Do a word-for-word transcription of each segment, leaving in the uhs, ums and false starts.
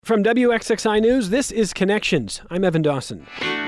From W X X I News, this is Connections. I'm Evan Dawson.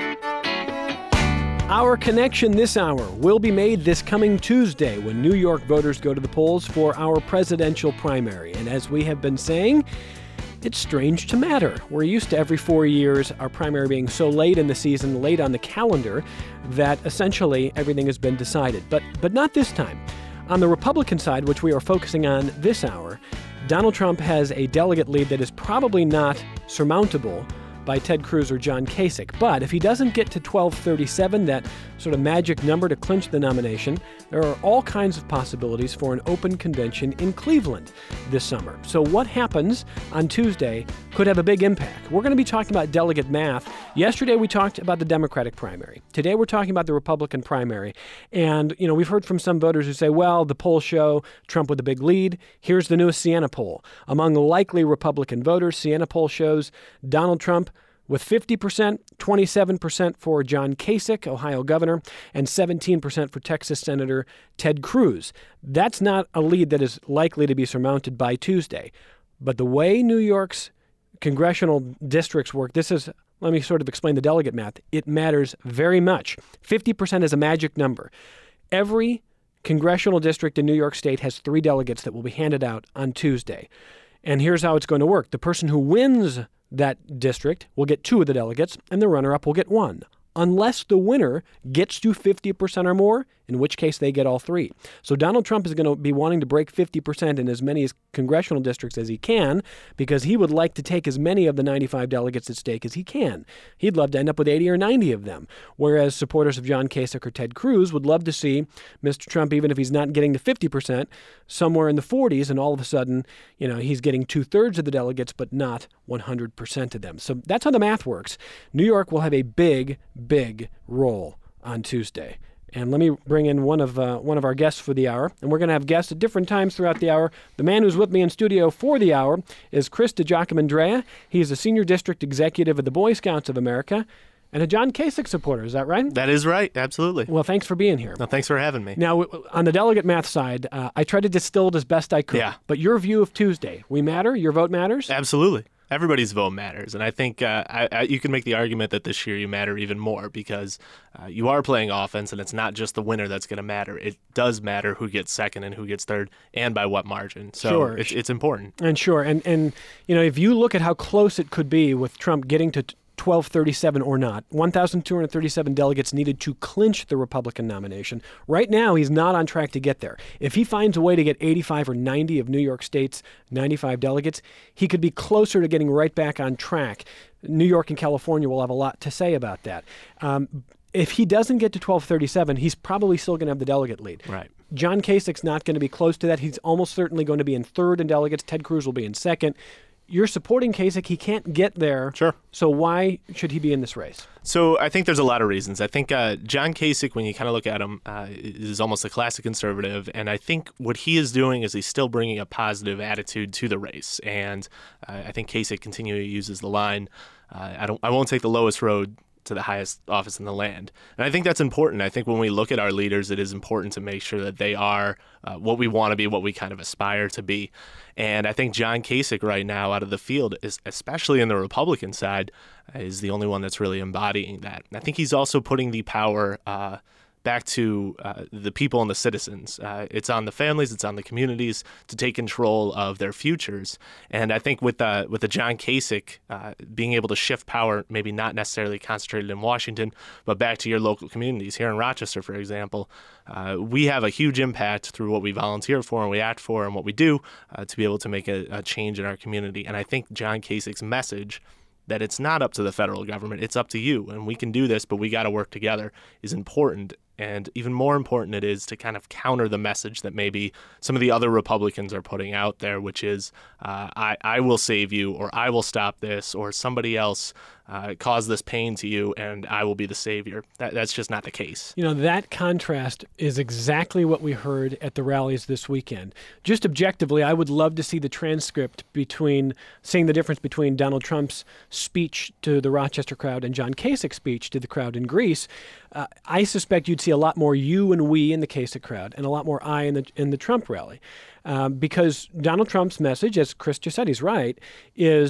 Our connection this hour will be made this coming Tuesday when New York voters go to the polls for our presidential primary. And as we have been saying, it's strange to matter. We're used to every four years our primary being so late in the season, late on the calendar, that essentially everything has been decided. But but not this time. On the Republican side, which we are focusing on this hour, Donald Trump has a delegate lead that is probably not surmountable by Ted Cruz or John Kasich. But if he doesn't get to twelve thirty-seven, that sort of magic number to clinch the nomination, there are all kinds of possibilities for an open convention in Cleveland this summer. So what happens on Tuesday could have a big impact. We're going to be talking about delegate math. Yesterday we talked about the Democratic primary. Today we're talking about the Republican primary. And, you know, we've heard from some voters who say, well, the polls show Trump with a big lead. Here's the newest Siena poll. Among likely Republican voters, Siena poll shows Donald Trump with fifty percent, twenty-seven percent for John Kasich, Ohio governor, and seventeen percent for Texas Senator Ted Cruz. That's not a lead that is likely to be surmounted by Tuesday. But the way New York's congressional districts work, this is, let me sort of explain the delegate math. It matters very much. fifty percent is a magic number. Every congressional district in New York State has three delegates that will be handed out on Tuesday. And here's how it's going to work. The person who wins that district will get two of the delegates, and the runner-up will get one, unless the winner gets to fifty percent or more, in which case they get all three. So Donald Trump is going to be wanting to break fifty percent in as many congressional districts as he can, because he would like to take as many of the ninety-five delegates at stake as he can. He'd love to end up with eighty or ninety of them, whereas supporters of John Kasich or Ted Cruz would love to see Mister Trump, even if he's not getting to fifty percent, somewhere in the forties, and all of a sudden, you know, he's getting two-thirds of the delegates, but not one hundred percent of them. So that's how the math works. New York will have a big, big role on Tuesday. And let me bring in one of uh, one of our guests for the hour. And we're going to have guests at different times throughout the hour. The man who's with me in studio for the hour is Chris DiGiacomo-Andrea. He's a senior district executive of the Boy Scouts of America and a John Kasich supporter. Is that right? That is right. Absolutely. Well, thanks for being here. No, thanks for having me. Now, on the delegate math side, uh, I tried to distill it as best I could. Yeah. But your view of Tuesday, we matter? Your vote matters? Absolutely. Everybody's vote matters, and I think uh, I, I, you can make the argument that this year you matter even more because uh, you are playing offense, and it's not just the winner that's going to matter. It does matter who gets second and who gets third, and by what margin. So sure. it's, it's important. And sure, and and you know, if you look at how close it could be with Trump getting to twelve thirty-seven or not, one thousand two hundred thirty-seven delegates needed to clinch the Republican nomination. Right now, he's not on track to get there. If he finds a way to get eighty-five or ninety of New York State's ninety-five delegates, he could be closer to getting right back on track. New York and California will have a lot to say about that. Um, if he doesn't get to twelve thirty-seven, he's probably still going to have the delegate lead. Right. John Kasich's not going to be close to that. He's almost certainly going to be in third in delegates. Ted Cruz will be in second. You're supporting Kasich. He can't get there. Sure. So why should he be in this race? So I think there's a lot of reasons. I think uh, John Kasich, when you kind of look at him, uh, is almost a classic conservative. And I think what he is doing is he's still bringing a positive attitude to the race. And uh, I think Kasich continually uses the line, uh, I don't, I won't take the lowest road to the highest office in the land. And I think that's important. I think when we look at our leaders, it is important to make sure that they are uh, what we want to be, what we kind of aspire to be. And I think John Kasich right now out of the field, is, especially in the Republican side, is the only one that's really embodying that. And I think he's also putting the power uh, back to uh, the people and the citizens. Uh, it's on the families, it's on the communities to take control of their futures. And I think with the, with the John Kasich uh, being able to shift power, maybe not necessarily concentrated in Washington, but back to your local communities. Here in Rochester, for example, uh, we have a huge impact through what we volunteer for and we act for and what we do uh, to be able to make a, a change in our community. And I think John Kasich's message that it's not up to the federal government, it's up to you, and we can do this, but we got to work together, is important. And even more important it is to kind of counter the message that maybe some of the other Republicans are putting out there, which is, uh, I, I will save you, or I will stop this, or somebody else uh, caused this pain to you, and I will be the savior. That, that's just not the case. You know, that contrast is exactly what we heard at the rallies this weekend. Just objectively, I would love to see the transcript between, seeing the difference between Donald Trump's speech to the Rochester crowd and John Kasich's speech to the crowd in Greece. Uh, I suspect you'd see a lot more you and we in the Kasich crowd and a lot more I in the in the Trump rally. Um, because Donald Trump's message, as Chris just said, he's right, is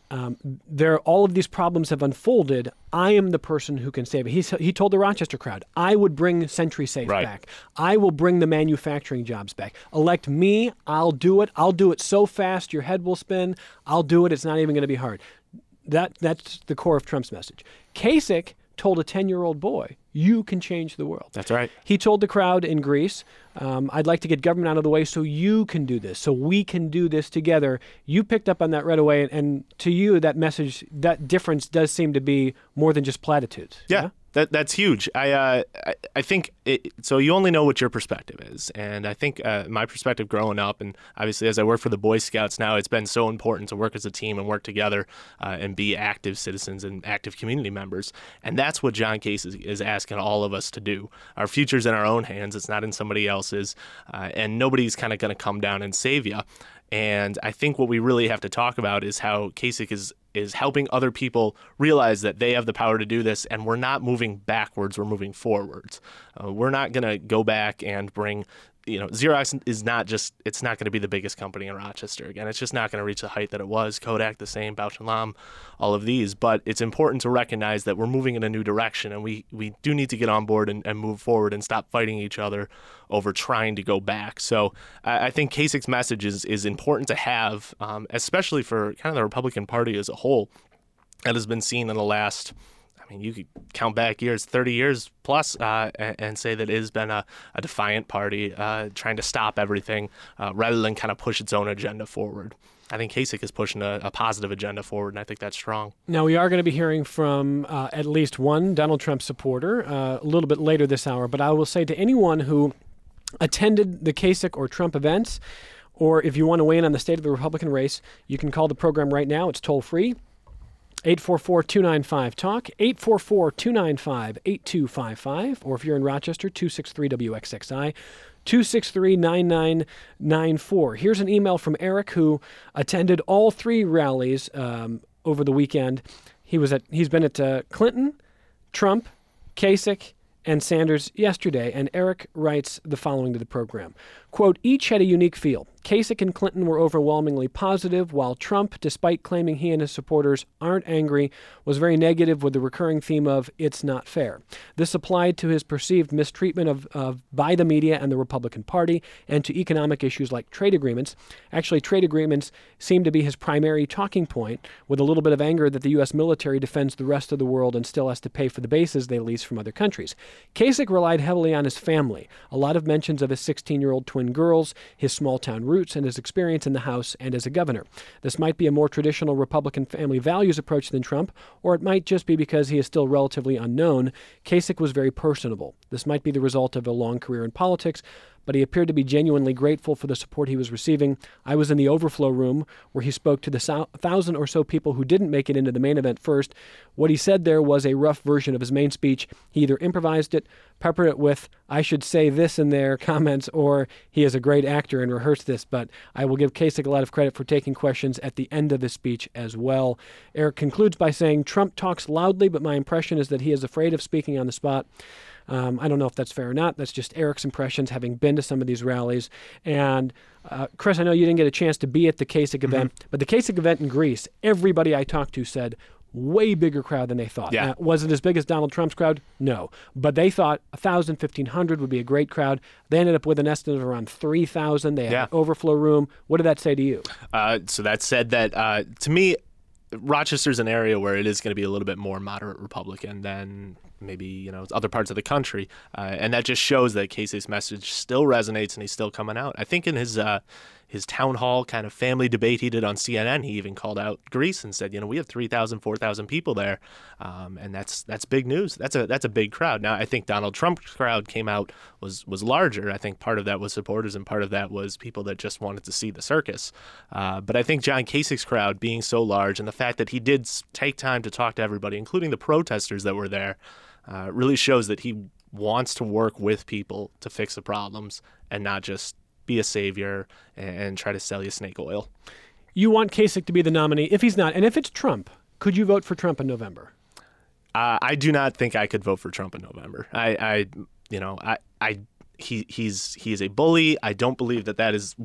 Um, there, all of these problems have unfolded. I am the person who can save it. He, he told the Rochester crowd, I would bring CenturySafe Right. back. I will bring the manufacturing jobs back. Elect me, I'll do it. I'll do it so fast your head will spin. I'll do it. It's not even going to be hard. That That's the core of Trump's message. Kasich told a ten-year-old boy, you can change the world. That's right. He told the crowd in Greece, um, I'd like to get government out of the way so you can do this, so we can do this together. You picked up on that right away, and, and to you, that message, that difference does seem to be more than just platitudes. Yeah. yeah? That that's huge. I uh, I, I think it, so. You only know what your perspective is, and I think uh, my perspective growing up, and obviously as I work for the Boy Scouts now, it's been so important to work as a team and work together uh, and be active citizens and active community members. And that's what John Kasich is, is asking all of us to do. Our future's in our own hands. It's not in somebody else's, uh, and nobody's kind of going to come down and save you. And I think what we really have to talk about is how Kasich is is helping other people realize that they have the power to do this, and we're not moving backwards, we're moving forwards. Uh, we're not going to go back and bring, you know, Xerox is not just, it's not going to be the biggest company in Rochester again. It's just not going to reach the height that it was. Kodak, the same, Bausch and Lomb, all of these. But it's important to recognize that we're moving in a new direction, and we, we do need to get on board and, and move forward and stop fighting each other over trying to go back. So I, I think Kasich's message is, is important to have, um, especially for kind of the Republican Party as a whole. That has been seen in the last, I mean, you could count back years, thirty years plus, uh, and, and say that it has been a, a defiant party uh, trying to stop everything uh, rather than kind of push its own agenda forward. I think Kasich is pushing a, a positive agenda forward, and I think that's strong. Now, we are going to be hearing from uh, at least one Donald Trump supporter uh, a little bit later this hour, but I will say to anyone who attended the Kasich or Trump events, or if you want to weigh in on the state of the Republican race, you can call the program right now. It's toll-free. eight four four, two nine five, talk, eight four four, two nine five, eight two five five, or if you're in Rochester, two six three W X X I, two six three, nine nine nine four. Here's an email from Eric, who attended all three rallies um, over the weekend. He was at, he's been at uh, Clinton, Trump, Kasich, and Sanders yesterday, and Eric writes the following to the program. Quote, each had a unique feel. Kasich and Clinton were overwhelmingly positive, while Trump, despite claiming he and his supporters aren't angry, was very negative with the recurring theme of, it's not fair. This applied to his perceived mistreatment of, of by the media and the Republican Party, and to economic issues like trade agreements. Actually, trade agreements seem to be his primary talking point, with a little bit of anger that the U S military defends the rest of the world and still has to pay for the bases they lease from other countries. Kasich relied heavily on his family. A lot of mentions of his sixteen-year-old twin girls, his small-town roots, and his experience in the House and as a governor. This might be a more traditional Republican family values approach than Trump, or it might just be because he is still relatively unknown. Kasich was very personable. This might be the result of a long career in politics, but he appeared to be genuinely grateful for the support he was receiving. I was in the overflow room where he spoke to the so- thousand or so people who didn't make it into the main event first. What he said there was a rough version of his main speech. He either improvised it, peppered it with, I should say this in there comments, or he is a great actor and rehearsed this, but I will give Kasich a lot of credit for taking questions at the end of his speech as well. Eric concludes by saying, Trump talks loudly, but my impression is that he is afraid of speaking on the spot. Um, I don't know if that's fair or not. That's just Eric's impressions, having been to some of these rallies. And uh, Chris, I know you didn't get a chance to be at the Kasich event, mm-hmm. but the Kasich event in Greece, everybody I talked to said, way bigger crowd than they thought. Yeah. Uh, was it as big as Donald Trump's crowd? No. But they thought one thousand, fifteen hundred would be a great crowd. They ended up with an estimate of around three thousand. They had yeah. an overflow room. What did that say to you? Uh, so that said that, uh, to me, Rochester's an area where it is going to be a little bit more moderate Republican than maybe, you know, other parts of the country. Uh, and that just shows that Kasich's message still resonates and he's still coming out. I think in his uh, his town hall kind of family debate he did on C N N, he even called out Greece and said, you know, we have three thousand, four thousand people there. Um, and that's that's big news. That's a that's a big crowd. Now, I think Donald Trump's crowd came out was was larger. I think part of that was supporters and part of that was people that just wanted to see the circus. Uh, but I think John Kasich's crowd being so large and the fact that he did take time to talk to everybody, including the protesters that were there, uh, really shows that he wants to work with people to fix the problems and not just be a savior and try to sell you snake oil. You want Kasich to be the nominee. If he's not, and if it's Trump, could you vote for Trump in November? Uh, I do not think I could vote for Trump in November. I, I you know, I, I, he, he's, he is a bully. I don't believe that that is what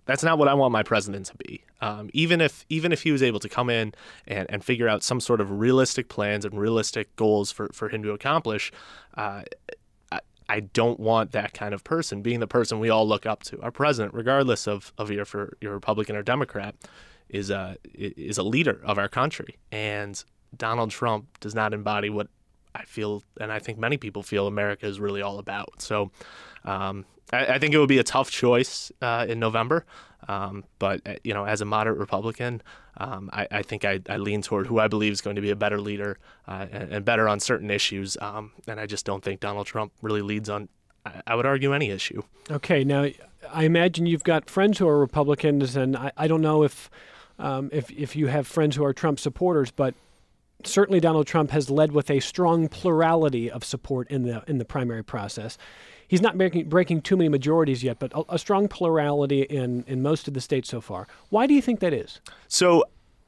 That's not what I want my president to be. Um, even if even if he was able to come in and, and figure out some sort of realistic plans and realistic goals for, for him to accomplish, uh, I, I don't want that kind of person being the person we all look up to. Our president, regardless of, of if you're, you're Republican or Democrat, is a, is a leader of our country. And Donald Trump does not embody what I feel, and I think many people feel, America is really all about. So um, I, I think it would be a tough choice uh, in November. Um, but, you know, as a moderate Republican, um, I, I think I, I lean toward who I believe is going to be a better leader uh, and, and better on certain issues. Um, and I just don't think Donald Trump really leads on, I, I would argue, any issue. Okay. Now, I imagine you've got friends who are Republicans, and I, I don't know if, um, if if you have friends who are Trump supporters, but certainly Donald Trump has led with a strong plurality of support in the in the primary process. He's not breaking, breaking too many majorities yet, but a, a strong plurality in, in most of the states so far. Why do you think that is? So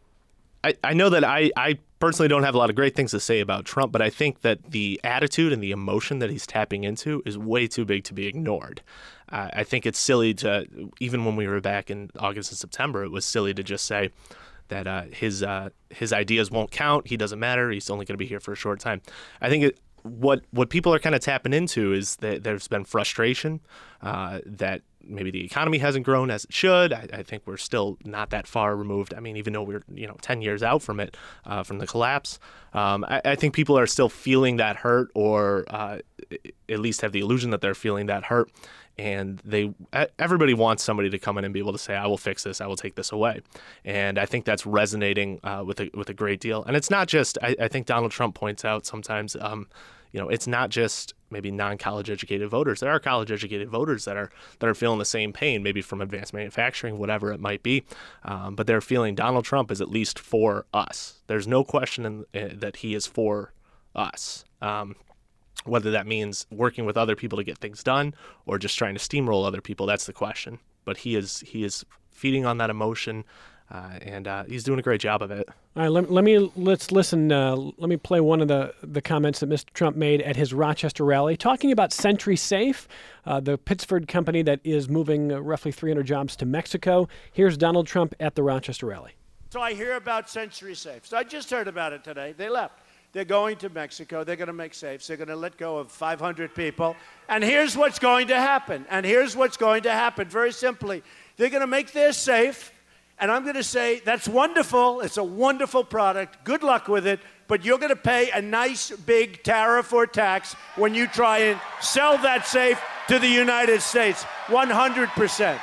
I, I know that I, I personally don't have a lot of great things to say about Trump, but I think that the attitude and the emotion that he's tapping into is way too big to be ignored. Uh, I think it's silly to, even when we were back in August and September, it was silly to just say that uh, his uh, his ideas won't count. He doesn't matter. He's only going to be here for a short time. I think it, what what people are kind of tapping into is that there's been frustration uh, that maybe the economy hasn't grown as it should. I, I think we're still not that far removed. I mean, even though we're you know ten years out from it, uh, from the collapse, um, I, I think people are still feeling that hurt, or uh, at least have the illusion that they're feeling that hurt. And they, everybody wants somebody to come in and be able to say, "I will fix this. I will take this away." And I think that's resonating uh, with a with a great deal. And it's not just. I, I think Donald Trump points out sometimes, um, you know, it's not just maybe non-college educated voters. There are college educated voters that are that are feeling the same pain, maybe from advanced manufacturing, whatever it might be. Um, but they're feeling Donald Trump is at least for us. There's no question in, uh, that he is for us. Um, Whether that means working with other people to get things done or just trying to steamroll other people, that's the question. But he is he is feeding on that emotion, uh, and uh, he's doing a great job of it. All right, let, let me let's listen. Uh, let me play one of the, the comments that Mister Trump made at his Rochester rally, talking about SentrySafe, uh, the Pittsford company that is moving uh, roughly three hundred jobs to Mexico. Here's Donald Trump at the Rochester rally. So I hear about SentrySafe. So I just heard about it today. They left. They're going to Mexico. They're going to make safes. They're going to let go of five hundred people. And here's what's going to happen. And here's what's going to happen. Very simply, they're going to make their safe. And I'm going to say, that's wonderful. It's a wonderful product. Good luck with it. But you're going to pay a nice big tariff or tax when you try and sell that safe to the United States. one hundred percent.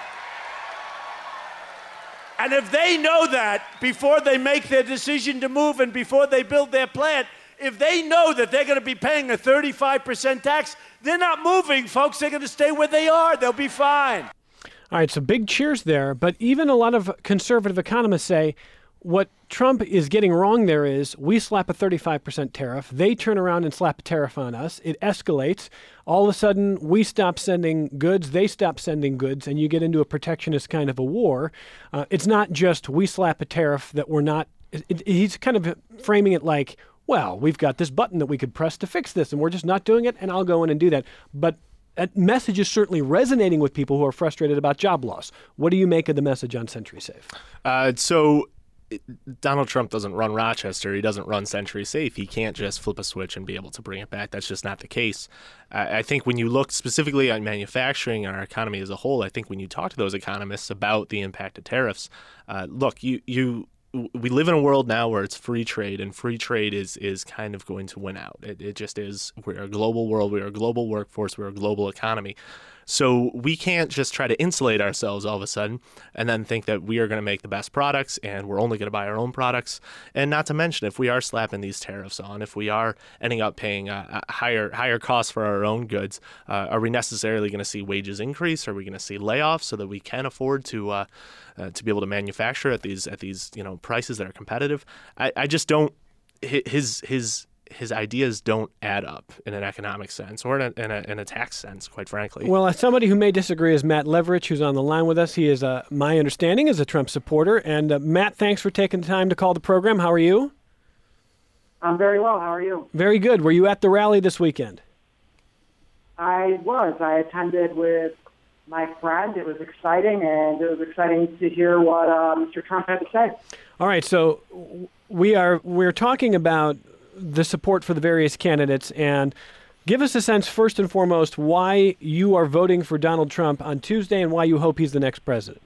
And if they know that before they make their decision to move and before they build their plant, if they know that they're going to be paying a thirty-five percent tax, they're not moving, folks. They're going to stay where they are. They'll be fine. All right, so big cheers there. But even a lot of conservative economists say what Trump is getting wrong there is we slap a thirty-five percent tariff. They turn around and slap a tariff on us. It escalates. All of a sudden, we stop sending goods. They stop sending goods, and you get into a protectionist kind of a war. Uh, it's not just we slap a tariff that we're not. It, it, he's kind of framing it like, well, we've got this button that we could press to fix this, and we're just not doing it, and I'll go in and do that. But that message is certainly resonating with people who are frustrated about job loss. What do you make of the message on SentrySafe? Uh, so Donald Trump doesn't run Rochester. He doesn't run SentrySafe. He can't just flip a switch and be able to bring it back. That's just not the case. I, I think when you look specifically at manufacturing and our economy as a whole, I think when you talk to those economists about the impact of tariffs, uh, look, you you we live in a world now where it's free trade, and free trade is is kind of going to win out. It, it just is. We're a global world. We're a global workforce. We're a global economy. So we can't just try to insulate ourselves all of a sudden and then think that we are going to make the best products and we're only going to buy our own products. And not to mention, if we are slapping these tariffs on, if we are ending up paying a, a higher higher costs for our own goods, uh, are we necessarily going to see wages increase? Are we going to see layoffs so that we can afford to uh, uh, to be able to manufacture at these at these you know prices that are competitive? I, I just don't. His his. His ideas don't add up in an economic sense or in a, in a, in a tax sense, quite frankly. Well, as somebody who may disagree is Matt Leverich, who's on the line with us. He is, uh, my understanding, is a Trump supporter. And uh, Matt, thanks for taking the time to call the program. How are you? I'm very well. How are you? Very good. Were you at the rally this weekend? I was. I attended with my friend. It was exciting, and it was exciting to hear what uh, Mister Trump had to say. All right, so we are we're talking about the support for the various candidates, and give us a sense, first and foremost, why you are voting for Donald Trump on Tuesday and why you hope he's the next president.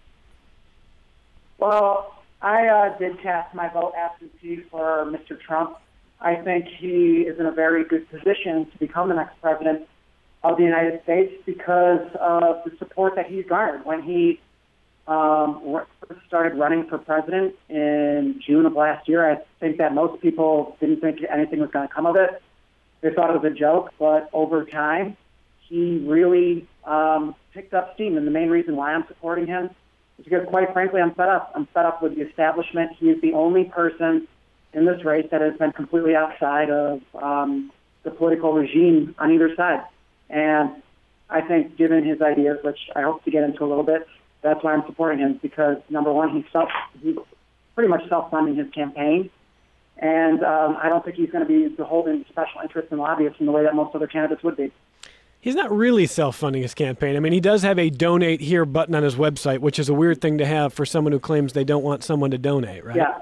Well, I uh, did cast my vote absentee for Mister Trump. I think he is in a very good position to become the next president of the United States because of the support that he's garnered. When he um, started running for president in June of last year, I think that most people didn't think anything was going to come of it. They thought it was a joke, but over time, he really um, picked up steam. And the main reason why I'm supporting him is because, quite frankly, I'm fed up. I'm fed up with the establishment. He is the only person in this race that has been completely outside of um, the political regime on either side. And I think, given his ideas, which I hope to get into a little bit, that's why I'm supporting him. Because number one, he's self, he's pretty much self-funding his campaign, and um, I don't think he's going to be beholden to special interests and lobbyists in the way that most other candidates would be. He's not really self-funding his campaign. I mean, he does have a donate here button on his website, which is a weird thing to have for someone who claims they don't want someone to donate, right? Yeah.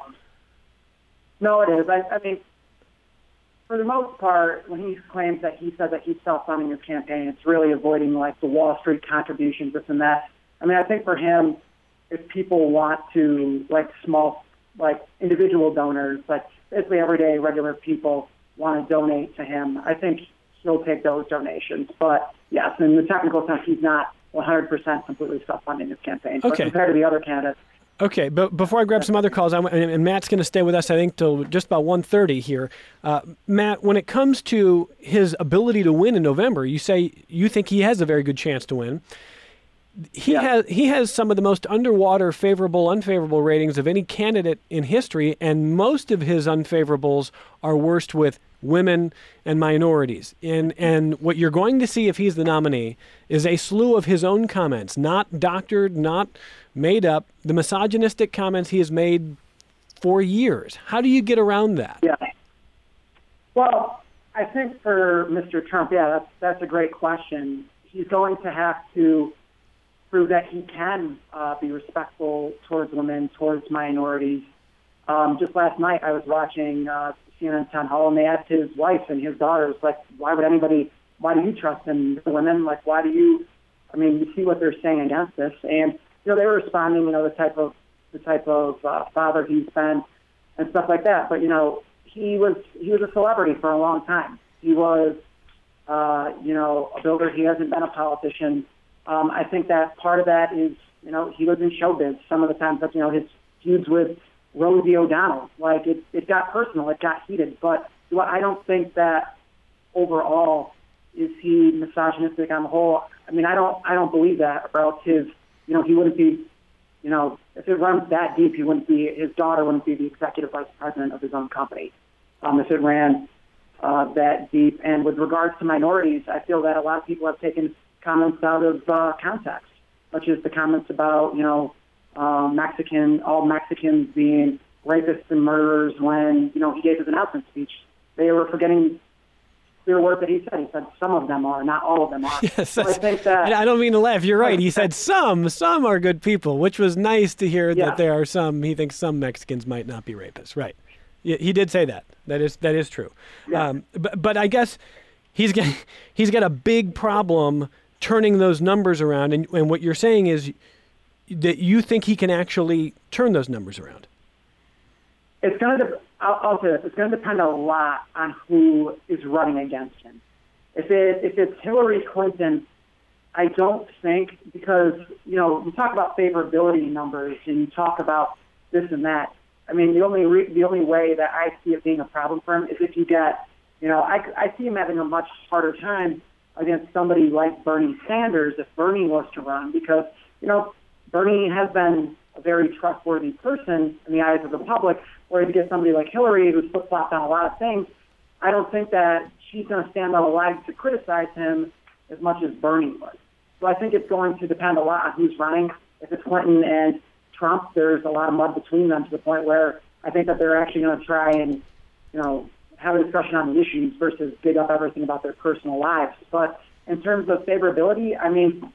No, it is. I, I mean, for the most part, when he claims that he says that he's self-funding his campaign, it's really avoiding, like, the Wall Street contributions, this and that. I mean, I think for him, if people want to, like, small, like, individual donors, like, basically everyday regular people want to donate to him, I think he'll take those donations. But, yes, in the technical sense, he's not one hundred percent completely self-funding his campaign. Okay. But compared to the other candidates. Okay, but before I grab some other calls, I'm, and Matt's going to stay with us, I think, till just about one thirty here. Uh, Matt, when it comes to his ability to win in November, you say you think he has a very good chance to win. He Yeah. has he has some of the most underwater favorable, unfavorable ratings of any candidate in history, and most of his unfavorables are worst with women and minorities. And and what you're going to see if he's the nominee is a slew of his own comments, not doctored, not made up, the misogynistic comments he has made for years. How do you get around that? Yeah. Well, I think for Mister Trump, yeah, that's that's a great question. He's going to have to prove that he can uh, be respectful towards women, towards minorities. Um, just last night, I was watching uh, C N N Town Hall, and they asked his wife and his daughters, like, why would anybody, why do you trust in women? Like, why do you, I mean, you see what they're saying against this. And, you know, they were responding, you know, the type of, the type of uh, father he's been and stuff like that. But, you know, he was, he was a celebrity for a long time. He was, uh, you know, a builder. He hasn't been a politician. Um, I think that part of that is, you know, he was in showbiz some of the times, but, you know, his feuds with Rosie O'Donnell, like, it, it got personal, it got heated. But I don't think that overall is he misogynistic on the whole. I mean, I don't, I don't believe that about his, you know, he wouldn't be, you know, if it runs that deep, he wouldn't be, his daughter wouldn't be the executive vice president of his own company, um, if it ran uh, that deep. And with regards to minorities, I feel that a lot of people have taken comments out of uh, context, such as the comments about, you know, uh, Mexican, all Mexicans being rapists and murderers when, you know, he gave his announcement speech. They were forgetting the word that he said. He said some of them are, not all of them are. Yes, so I think that, I don't mean to laugh. You're right. He said some, some are good people, which was nice to hear yeah. that there are some, he thinks some Mexicans might not be rapists. Right. Yeah, he did say that. That is, that is true. Yeah. Um, but, but I guess he's got, he's got a big problem turning those numbers around, and, and what you're saying is that you think he can actually turn those numbers around. It's going to, I'll, I'll say this, it's going to depend a lot on who is running against him. If it if it's Hillary Clinton, I don't think, because, you know, you talk about favorability numbers and you talk about this and that. I mean, the only re, the only way that I see it being a problem for him is if you get, you know, I, I see him having a much harder time against somebody like Bernie Sanders if Bernie was to run, because, you know, Bernie has been a very trustworthy person in the eyes of the public, whereas you get somebody like Hillary who's flip-flopped on a lot of things, I don't think that she's going to stand on a line to criticize him as much as Bernie was. So I think it's going to depend a lot on who's running. If it's Clinton and Trump, there's a lot of mud between them to the point where I think that they're actually going to try and, you know, have a discussion on the issues versus dig up everything about their personal lives. But in terms of favorability, I mean,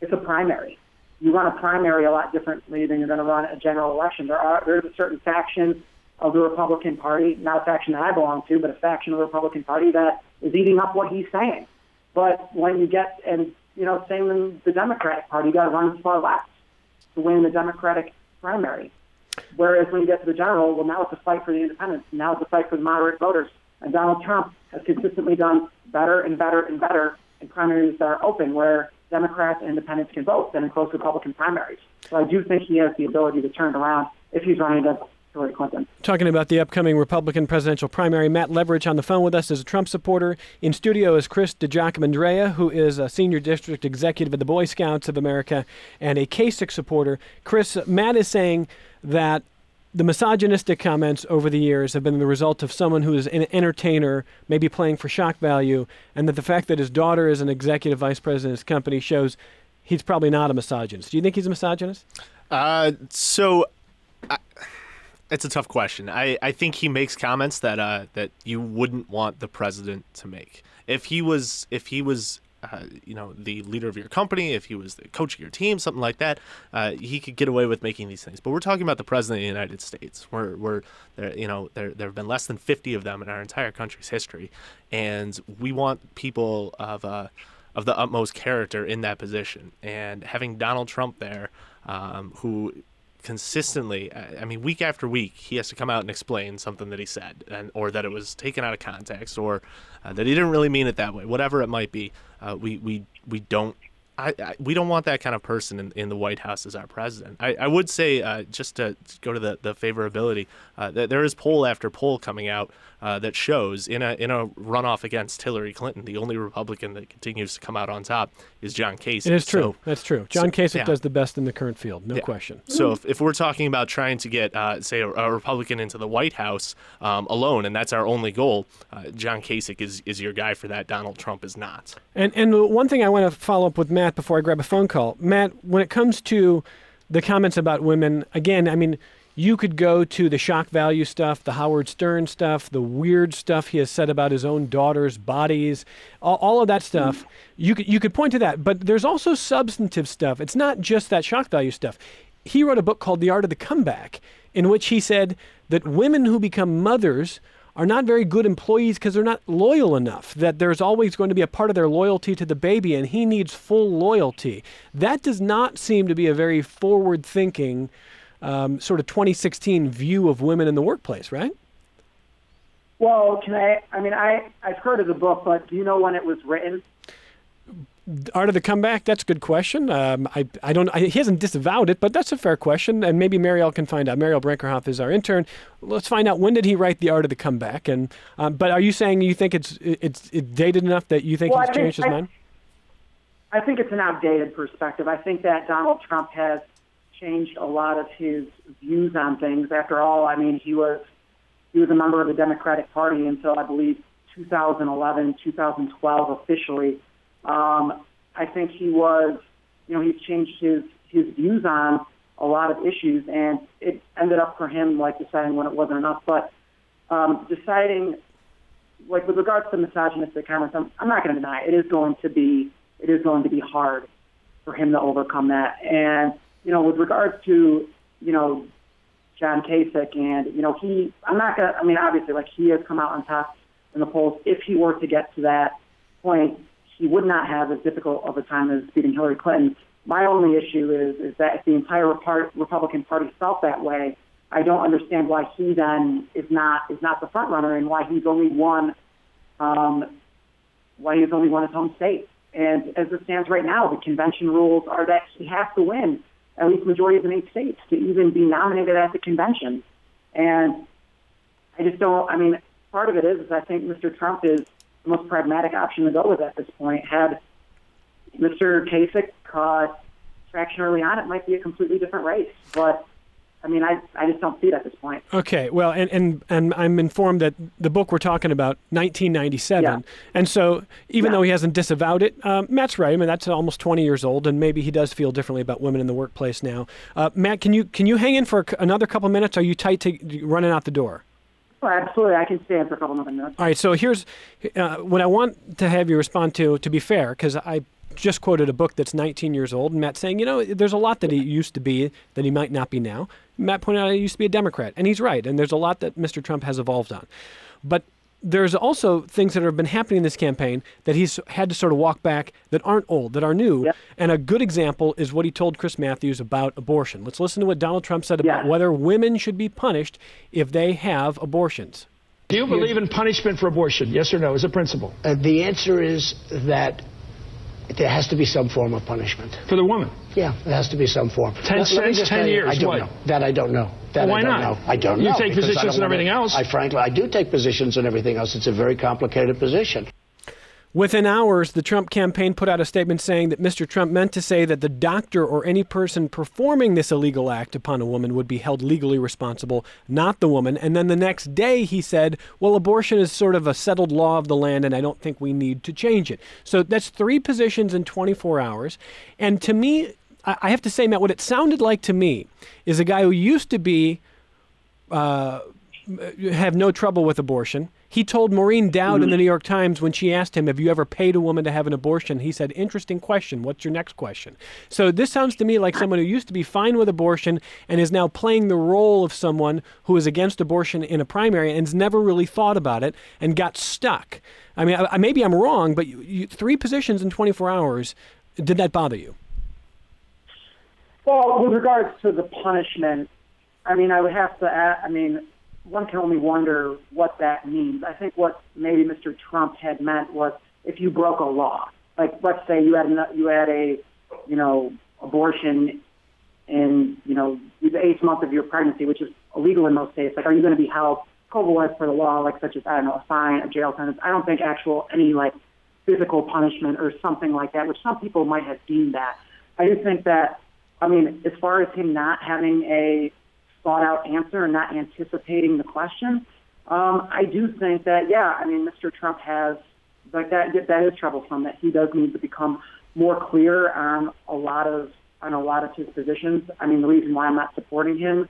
it's a primary. You run a primary a lot differently than you're going to run a general election. There are there's a certain faction of the Republican Party, not a faction that I belong to, but a faction of the Republican Party that is eating up what he's saying. But when you get, and, you know, same in the Democratic Party, you got to run as far left to win the Democratic primary. Whereas when you get to the general, well, now it's a fight for the independents. Now it's a fight for the moderate voters. And Donald Trump has consistently done better and better and better in primaries that are open, where Democrats and independents can vote than in close Republican primaries. So I do think he has the ability to turn it around if he's running against Hillary Clinton. Talking about the upcoming Republican presidential primary, Matt Leverage on the phone with us is a Trump supporter. In studio is Chris DiGiacomo-Andrea, who is a senior district executive at the Boy Scouts of America and a Kasich supporter. Chris, Matt is saying that the misogynistic comments over the years have been the result of someone who is an entertainer, maybe playing for shock value, and that the fact that his daughter is an executive vice president of his company shows he's probably not a misogynist. Do you think he's a misogynist? Uh, so... I- It's a tough question. I, I think he makes comments that uh, that you wouldn't want the president to make. If he was if he was uh, you know the leader of your company, if he was the coach of your team, something like that, uh, he could get away with making these things. But we're talking about the president of the United States. We're we're there, you know there there have been less than fifty of them in our entire country's history, and we want people of uh, of the utmost character in that position. And having Donald Trump there, um, who consistently, I mean, week after week, he has to come out and explain something that he said, and or that it was taken out of context, or uh, that he didn't really mean it that way. Whatever it might be, uh, we we we don't. I, I, we don't want that kind of person in, in the White House as our president. I, I would say, uh, just to go to the, the favorability, uh, that there is poll after poll coming out uh, that shows in a in a runoff against Hillary Clinton, the only Republican that continues to come out on top is John Kasich. It is true. So, That's true. John so, Kasich yeah. does the best in the current field, no yeah. question. So if, if we're talking about trying to get, uh, say, a, a Republican into the White House um, alone, and that's our only goal, uh, John Kasich is, is your guy for that. Donald Trump is not. And and one thing I want to follow up with Matt before I grab a phone call. Matt, when it comes to the comments about women, again, I mean, you could go to the shock value stuff, the Howard Stern stuff, the weird stuff he has said about his own daughter's bodies, all, all of that stuff. You could, you could point to that. But there's also substantive stuff. It's not just that shock value stuff. He wrote a book called The Art of the Comeback, in which he said that women who become mothers are not very good employees because they're not loyal enough, that there's always going to be a part of their loyalty to the baby, and he needs full loyalty. That does not seem to be a very forward-thinking um, sort of twenty sixteen view of women in the workplace, right? Well, can I, I mean, I, I've heard of the book, but do you know when it was written? Art of the Comeback, that's a good question. Um, I, I don't, I, he hasn't disavowed it, but that's a fair question, and maybe Marielle can find out. Marielle Brinkerhoff is our intern. Let's find out, when did he write The Art of the Comeback? And um, but are you saying you think it's it's, it's dated enough that you think well, he's I think, changed his I, mind? I think it's an outdated perspective. I think that Donald Trump has changed a lot of his views on things. After all, I mean, he was he was a member of the Democratic Party until, I believe, two thousand eleven, two thousand twelve officially. Um, I think he was, you know, he's changed his, his views on a lot of issues, and it ended up for him, like, deciding when it wasn't enough. But um, deciding, like, with regards to misogynistic comments, I'm, I'm not going to deny it. It is going to be, it is going to be hard for him to overcome that. And, you know, with regards to, you know, John Kasich, and, you know, he, I'm not going to, I mean, obviously, like, he has come out on top in the polls. If he were to get to that point, he would not have as difficult of a time as beating Hillary Clinton. My only issue is is that if the entire Republican Party felt that way, I don't understand why he then is not is not the front runner, and why he's only won um, why he's only won his home state. And as it stands right now, the convention rules are that he has to win at least majorities in eight states to even be nominated at the convention. And I just don't. I mean, part of it is, is I think Mister Trump is the most pragmatic option to go with at this point. Had Mister Kasich caught traction early on, it might be a completely different race. But, I mean, I, I just don't see it at this point. Okay, well, and, and, and I'm informed that the book we're talking about, nineteen ninety-seven, Yeah. and so even Yeah. though he hasn't disavowed it, um, Matt's right. I mean, that's almost twenty years old, and maybe he does feel differently about women in the workplace now. Uh, Matt, can you can you hang in for another couple minutes? Are you tight to running out the door? Well, absolutely. I can stay in for a couple more minutes. All right, so here's uh, what I want to have you respond to, to be fair, because I just quoted a book that's nineteen years old, and Matt's saying, you know, there's a lot that he used to be that he might not be now. Matt pointed out he used to be a Democrat, and he's right, and there's a lot that Mister Trump has evolved on. But there's also things that have been happening in this campaign that he's had to sort of walk back that aren't old, that are new. Yep. And a good example is what he told Chris Matthews about abortion. Let's listen to what Donald Trump said about yeah. whether women should be punished if they have abortions. Do you believe in punishment for abortion? Yes or no, as a principle? Uh, the answer is that there has to be some form of punishment. For the woman? Yeah, there has to be some form. Ten Let, cents, let ten you, years, I don't what? know. That I don't know. That well, why I don't not? know. I don't you know. You take positions and everything else. I frankly, I do take positions and everything else. It's a very complicated position. Within hours, the Trump campaign put out a statement saying that Mister Trump meant to say that the doctor or any person performing this illegal act upon a woman would be held legally responsible, not the woman. And then the next day he said, well, abortion is sort of a settled law of the land, and I don't think we need to change it. So that's three positions in twenty-four hours. And to me, I have to say, Matt, what it sounded like to me is a guy who used to be uh, have no trouble with abortion. He told Maureen Dowd mm-hmm. in the New York Times when she asked him, have you ever paid a woman to have an abortion? He said, interesting question. What's your next question? So this sounds to me like someone who used to be fine with abortion and is now playing the role of someone who is against abortion in a primary and has never really thought about it and got stuck. I mean, I, maybe I'm wrong, but you, you, three positions in twenty-four hours, did that bother you? Well, with regards to the punishment, I mean, I would have to add, I mean, one can only wonder what that means. I think what maybe Mister Trump had meant was if you broke a law, like let's say you had a, you had a, you know, abortion in, you know, the eighth month of your pregnancy, which is illegal in most states. Like, are you going to be held culpable for the law, like such as, I don't know, a fine, a jail sentence? I don't think actual any like physical punishment or something like that, which some people might have deemed that. I do think that, I mean, as far as him not having a thought-out answer and not anticipating the question, um, I do think that, yeah, I mean, Mister Trump has, like, that that is troublesome, that he does need to become more clear on a lot of on a lot of his positions. I mean, the reason why I'm not supporting him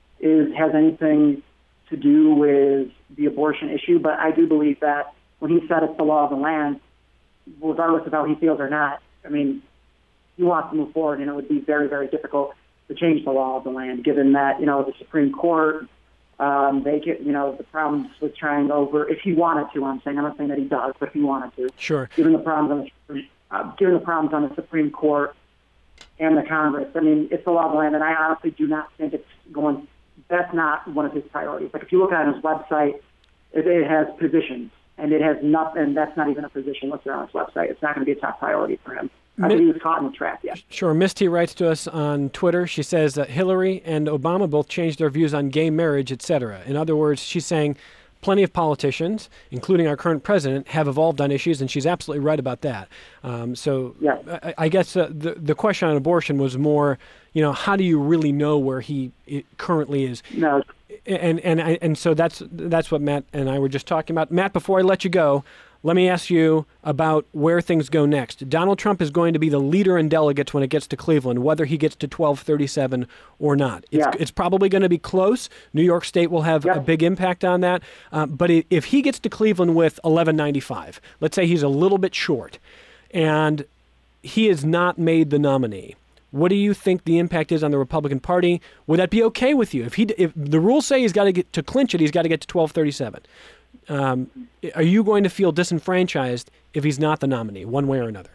is has anything to do with the abortion issue, but I do believe that when he said it's the law of the land, regardless of how he feels or not, I mean, he wants to move forward, and it would be very, very difficult to change the law of the land, given that, you know, the Supreme Court, um, they get, you know, the problems with trying over, if he wanted to, I'm saying, I'm not saying that he does, but if he wanted to. Sure. Given the problems on the, uh, given the problems on the Supreme Court and the Congress, I mean, it's the law of the land, and I honestly do not think it's going, that's not one of his priorities. Like, if you look at his website, it, it has positions, and it has nothing, and that's not even a position listed on his website. It's not going to be a top priority for him. I think he was caught in the trap, yeah. Sure. Misty writes to us on Twitter. She says that Hillary and Obama both changed their views on gay marriage, et cetera. In other words, she's saying plenty of politicians, including our current president, have evolved on issues, and she's absolutely right about that. Um, so yeah. I, I guess uh, the, the question on abortion was more, you know, how do you really know where he currently is? No. And, and, and so that's, that's what Matt and I were just talking about. Matt, before I let you go, let me ask you about where things go next. Donald Trump is going to be the leader in delegates when it gets to Cleveland, whether he gets to twelve thirty-seven or not. It's, yeah. it's probably going to be close. New York State will have yep. a big impact on that. Uh, but if he gets to Cleveland with eleven ninety-five, let's say he's a little bit short, and he has not made the nominee, what do you think the impact is on the Republican Party? Would that be okay with you? If he, if the rules say he's got to get to clinch it, he's got to get to twelve thirty-seven. Um, are you going to feel disenfranchised if he's not the nominee, one way or another?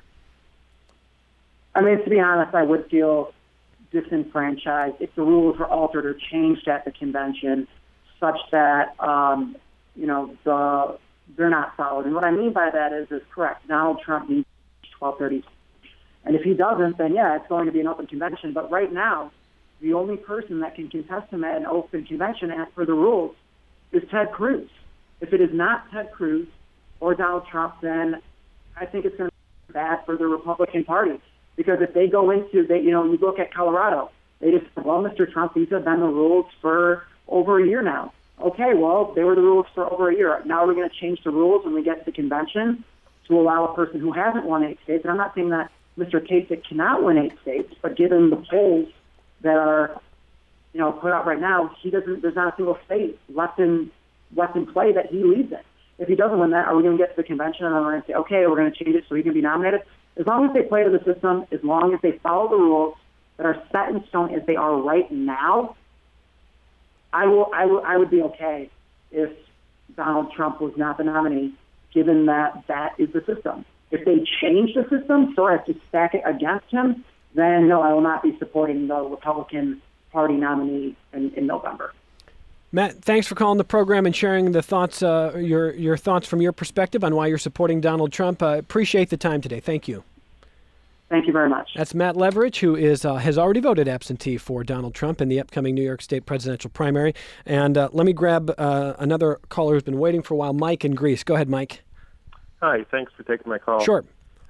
I mean, to be honest, I would feel disenfranchised if the rules were altered or changed at the convention such that, um, you know, the, they're not followed. And what I mean by that is, is correct. Donald Trump needs twelve thirty. And if he doesn't, then, yeah, it's going to be an open convention. But right now, the only person that can contest him at an open convention as per the rules is Ted Cruz. If it is not Ted Cruz or Donald Trump, then I think it's going to be bad for the Republican Party. Because if they go into, they, you know, you look at Colorado, they just, well, Mister Trump, these have been the rules for over a year now. Okay, well, they were the rules for over a year. Now we're going to change the rules when we get to the convention to allow a person who hasn't won eight states. And I'm not saying that Mister Kasich cannot win eight states, but given the polls that are, you know, put out right now, he doesn't. There's not a single state left in left in play that he leads in. If he doesn't win that, are we going to get to the convention and then we're going to say, okay, we're going to change it so he can be nominated? As long as they play to the system, as long as they follow the rules that are set in stone as they are right now, I will, I will, I would be okay if Donald Trump was not the nominee, given that that is the system. If they change the system so as to stack it against him, then no, I will not be supporting the Republican Party nominee in, in November. Matt, thanks for calling the program and sharing the thoughts, uh, your your thoughts from your perspective on why you're supporting Donald Trump. I uh, appreciate the time today. Thank you. Thank you very much. That's Matt Leverich, who is uh, has already voted absentee for Donald Trump in the upcoming New York State presidential primary. And uh, let me grab uh, another caller who's been waiting for a while, Mike in Greece. Go ahead, Mike. Hi, thanks for taking my call. Sure.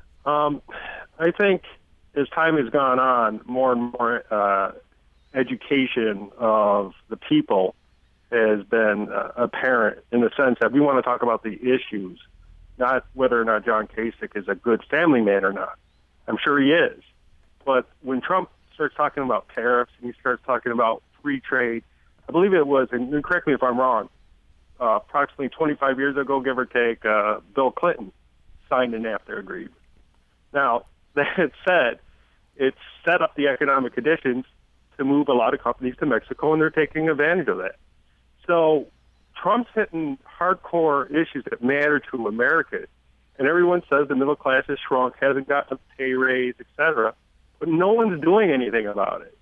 Um, I think as time has gone on, more and more uh, education of the people has been uh, apparent in the sense that we want to talk about the issues, not whether or not John Kasich is a good family man or not. I'm sure he is. But when Trump starts talking about tariffs and he starts talking about free trade, I believe it was, and correct me if I'm wrong, uh, approximately twenty-five years ago, give or take, uh, Bill Clinton signed a NAFTA agreement. Now, that said, it's set up the economic conditions to move a lot of companies to Mexico, and they're taking advantage of that. So Trump's hitting hardcore issues that matter to America, and everyone says the middle class has shrunk, hasn't gotten a pay raise, et cetera, but no one's doing anything about it.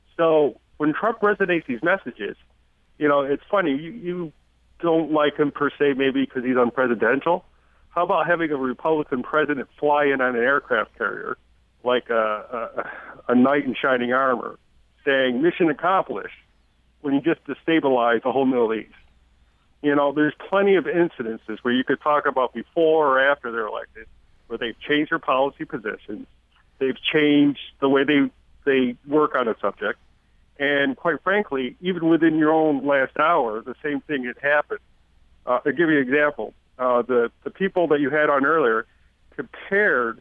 So when Trump resonates these messages, you know, it's funny, you, you don't like him per se maybe because he's unpresidential. How about having a Republican president fly in on an aircraft carrier like a, a, a knight in shining armor, saying mission accomplished, when he just destabilized the whole Middle East? You know, there's plenty of incidences where you could talk about before or after they're elected, where they've changed their policy positions, they've changed the way they they work on a subject, and quite frankly, even within your own last hour, the same thing had happened. Uh, I'll give you an example. Uh, the the people that you had on earlier compared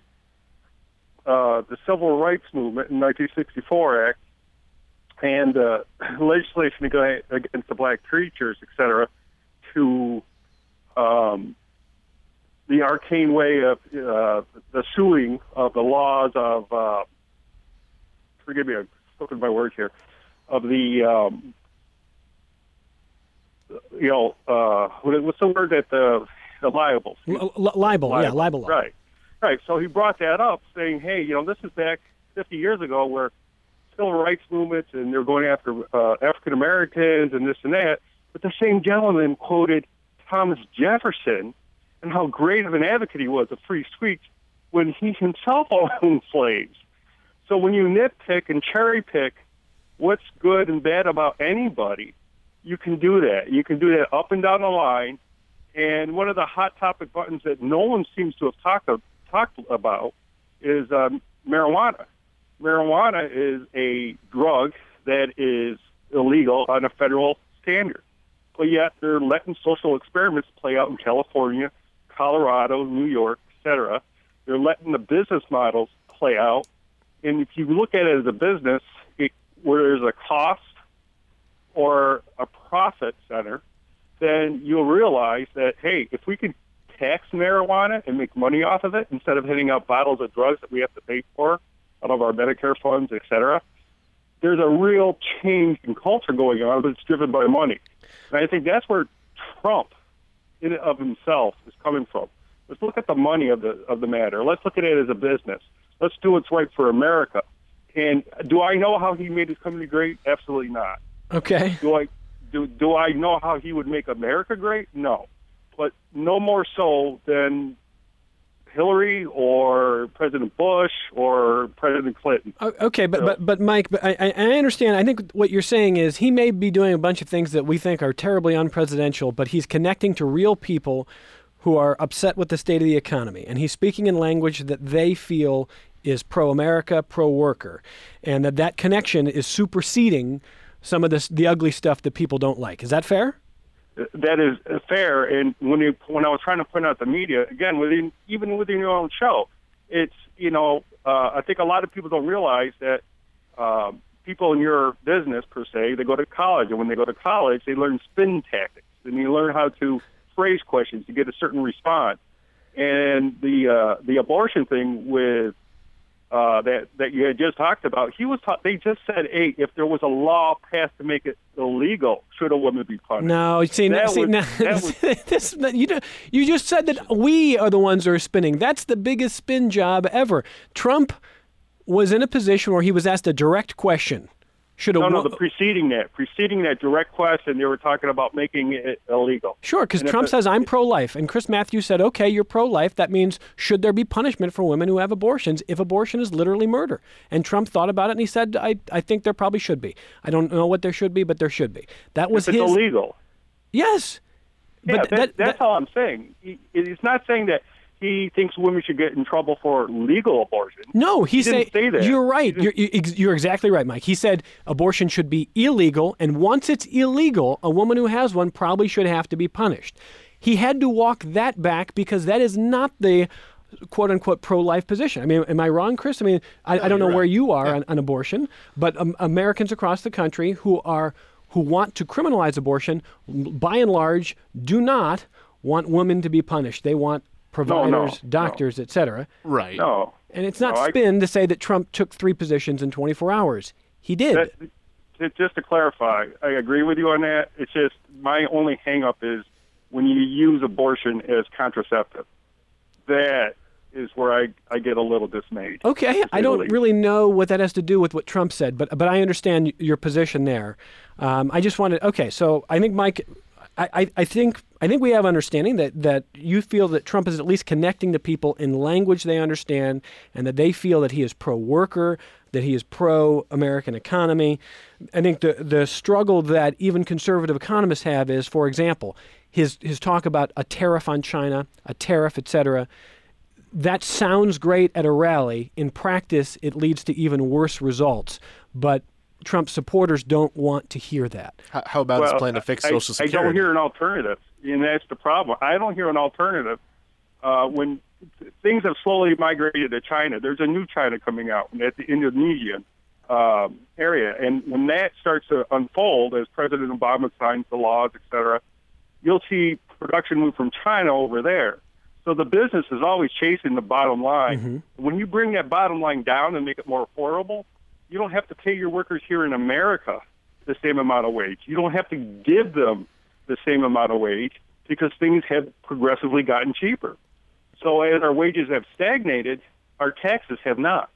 uh, the Civil Rights Movement in nineteen sixty-four Act and uh, legislation against the black preachers, et cetera, to um, the arcane way of uh, the suing of the laws of, uh, forgive me, I'm spoken my words here, of the, um, you know, uh, what's the word that the, the libel? L- li- libel, libel, yeah, libel law. Right, right. So he brought that up saying, hey, you know, this is back fifty years ago where civil rights movements and they're going after uh, African Americans and this and that. But the same gentleman quoted Thomas Jefferson and how great of an advocate he was of free speech when he himself owned slaves. So when you nitpick and cherry pick what's good and bad about anybody, you can do that. You can do that up and down the line. And one of the hot topic buttons that no one seems to have talked talked about is um, marijuana. Marijuana is a drug that is illegal on a federal standard. But yet they're letting social experiments play out in California, Colorado, New York, et cetera. They're letting the business models play out. And if you look at it as a business, it, where there's a cost or a profit center, then you'll realize that, hey, if we can tax marijuana and make money off of it instead of hitting out bottles of drugs that we have to pay for out of our Medicare funds, et cetera, there's a real change in culture going on, but it's driven by money. And I think that's where Trump, in and of himself, is coming from. Let's look at the money of the of the matter. Let's look at it as a business. Let's do what's right for America. And do I know how he made his company great? Absolutely not. Okay. Do I do do I know how he would make America great? No. But no more so than Hillary or President Bush or President Clinton. Okay, but so, but but Mike, but I, I understand. I think what you're saying is he may be doing a bunch of things that we think are terribly unpresidential, but he's connecting to real people who are upset with the state of the economy, and he's speaking in language that they feel is pro-America, pro-worker, and that that connection is superseding some of this the ugly stuff that people don't like. Is that fair? That is fair, and when you, when I was trying to point out the media, again, within even within your own show, it's, you know, uh, I think a lot of people don't realize that uh, people in your business, per se, they go to college, and when they go to college, they learn spin tactics, and you learn how to phrase questions to get a certain response. And the uh, the abortion thing with uh, that that you had just talked about, he was ta- they just said, hey, if there was a law passed to make it illegal, should a woman be punished? No, see, That see was- now, that was- this, you, do- you just said that we are the ones who are spinning. That's the biggest spin job ever. Trump was in a position where he was asked a direct question. Should a No, no, wo- the preceding that, preceding that direct question, they were talking about making it illegal. Sure, because And if Trump it- says, I'm pro-life. And Chris Matthews said, okay, you're pro-life. That means should there be punishment for women who have abortions if abortion is literally murder? And Trump thought about it, and he said, I, I think there probably should be. I don't know what there should be, but there should be. That was If it's his... illegal. Yes. Yeah, But that, that- that's that- all I'm saying. He, he's not saying that he thinks women should get in trouble for legal abortion. No, he, He didn't said, say that. You're right. He You're, you- ex- you're exactly right, Mike. He said abortion should be illegal, and once it's illegal, a woman who has one probably should have to be punished. He had to walk that back because that is not the quote-unquote pro-life position. I mean, am I wrong, Chris? I mean, I, I don't know you're where right. you are on, on abortion, but um, Americans across the country who are who want to criminalize abortion, by and large, do not want women to be punished. They want providers, no, no. doctors, et cetera. Right. No. And it's not No, I- spin to say that Trump took three positions in twenty-four hours. He did. That, to- just to clarify, I agree with you on that. It's just my only hang-up is when you use abortion as contraceptive. That is where I, I get a little dismayed. Okay, to say I the don't least. really know what that has to do with what Trump said, but but I understand your position there. Um, I just wanted. Okay, so I think Mike, I, I, I think I think we have understanding that that you feel that Trump is at least connecting to people in language they understand, and that they feel that he is pro-worker, that he is pro-American economy. I think the the struggle that even conservative economists have is, for example, his his talk about a tariff on China, a tariff, et cetera. That sounds great at a rally. In practice, it leads to even worse results. But Trump supporters don't want to hear that. How, how about his plan to fix I, Social I Security? don't hear an alternative, and that's the problem. I don't hear an alternative uh, when th- things have slowly migrated to China. There's a new China coming out at the Indonesian um, area, and when that starts to unfold, as President Obama signs the laws, et cetera, you'll see production move from China over there. So the business is always chasing the bottom line. Mm-hmm. When you bring that bottom line down and make it more affordable, you don't have to pay your workers here in America the same amount of wage. You don't have to give them the same amount of wage because things have progressively gotten cheaper. So as our wages have stagnated, our taxes have not.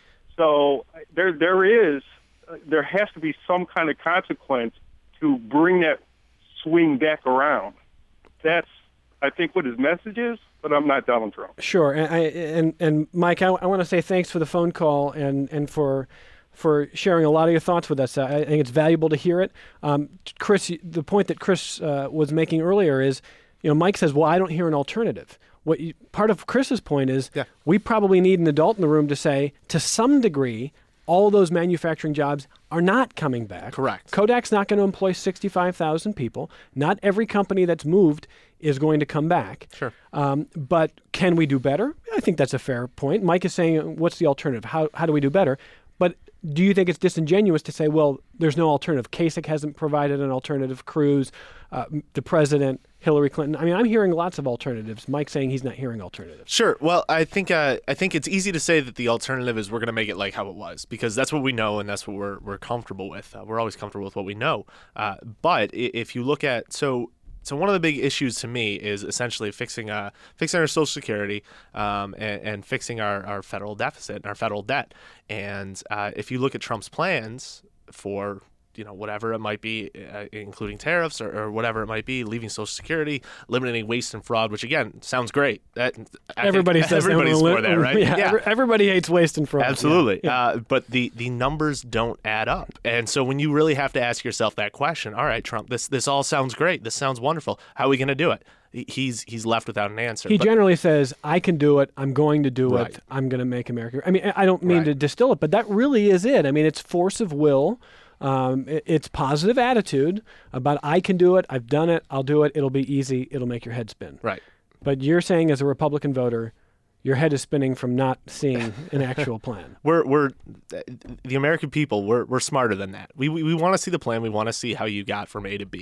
So there, there is, uh, there has to be some kind of consequence to bring that swing back around. That's, I think, what his message is, but I'm not Donald Trump. Sure, and I, and, and Mike, I, I want to say thanks for the phone call and and for for sharing a lot of your thoughts with us. I, I think it's valuable to hear it. Um, Chris, the point that Chris uh, was making earlier is, you know, Mike says, "Well, I don't hear an alternative." What you, part of Chris's point is, Yeah. we probably need an adult in the room to say, to some degree, all those manufacturing jobs are not coming back. Correct. Kodak's not going to employ sixty-five thousand people. Not every company that's moved is going to come back. Sure. Um, but can we do better? I think that's a fair point. Mike is saying, what's the alternative? How how do we do better? But do you think it's disingenuous to say, well, there's no alternative? Kasich hasn't provided an alternative. Cruz, uh, the president, Hillary Clinton. I mean, I'm hearing lots of alternatives. Mike's saying he's not hearing alternatives. Sure. Well, I think uh, I think it's easy to say that the alternative is we're going to make it like how it was because that's what we know and that's what we're we're comfortable with. Uh, we're always comfortable with what we know. Uh, but i- if you look at so. So one of the big issues to me is essentially fixing uh, fixing our Social Security um, and, and fixing our, our federal deficit and our federal debt. And uh, if you look at Trump's plans for you know whatever it might be, uh, including tariffs or, or whatever it might be, leaving Social Security, eliminating waste and fraud, which again sounds great. That I Everybody think says they everybody's wanna for li- that, right? Yeah, every- everybody hates waste and fraud. Absolutely. Yeah. Uh, but the, the numbers don't add up. And so when you really have to ask yourself that question, all right, Trump, this this all sounds great. This sounds wonderful. How are we going to do it? He- He's he's left without an answer. He But- generally says, I can do it. I'm going to do Right. it. I'm going to make America. I mean, I don't mean Right. to distill it, but that really is it. I mean, it's force of will. Um, it- it's positive attitude about I can do it. I've done it. I'll do it. It'll be easy. It'll make your head spin. Right. But you're saying as a Republican voter, your head is spinning from not seeing an actual plan. We're we're the American people. We're we're smarter than that. We we, we want to see the plan. We want to see how you got from A to B.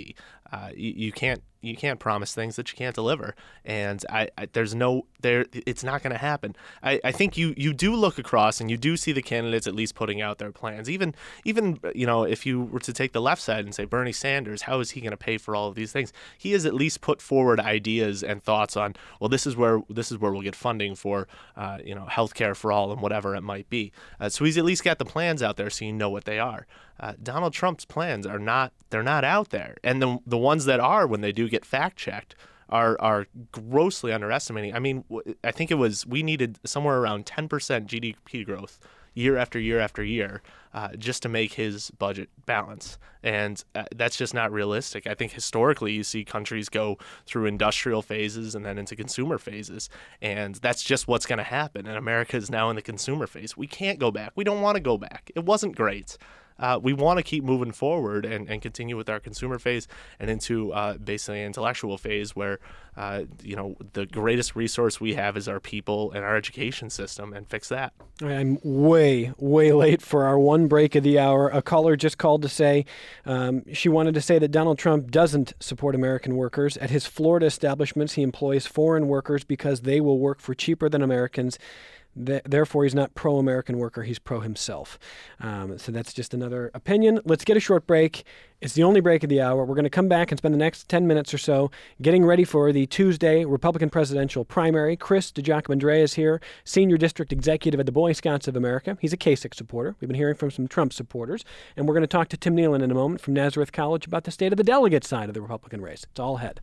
uh, you, you can't you can't promise things that you can't deliver, and I, I there's no there it's not going to happen. I, I think you you do look across and you do see the candidates at least putting out their plans. Even even you know if you were to take the left side and say Bernie Sanders, how is he going to pay for all of these things? He has at least put forward ideas and thoughts on, well, this is where this is where we'll get funding for uh, you know healthcare for all and whatever it might be. Uh, so he's at least got the plans out there, so you know what they are. Uh, Donald Trump's plans are not they're not out there, and the the ones that are, when they do get fact checked, are are grossly underestimating. I mean, I think it was we needed somewhere around ten percent G D P growth year after year after year uh, just to make his budget balance, and uh, that's just not realistic. I think historically you see countries go through industrial phases and then into consumer phases, and that's just what's going to happen. And America is now in the consumer phase. We can't go back. We don't want to go back. It wasn't great. Uh, we want to keep moving forward and, and continue with our consumer phase and into uh, basically an intellectual phase where, uh, you know, the greatest resource we have is our people and our education system, and fix that. I'm way, way late for our one break of the hour. A caller just called to say um, she wanted to say that Donald Trump doesn't support American workers. At his Florida establishments, he employs foreign workers because they will work for cheaper than Americans. Therefore, he's not pro-American worker. He's pro-himself. Um, so that's just another opinion. Let's get a short break. It's the only break of the hour. We're going to come back and spend the next ten minutes or so getting ready for the Tuesday Republican presidential primary. Chris DiGiacomo is here, Senior District Executive at the Boy Scouts of America. He's a Kasich supporter. We've been hearing from some Trump supporters. And we're going to talk to Tim Nealon in a moment from Nazareth College about the state of the delegate side of the Republican race. It's all ahead.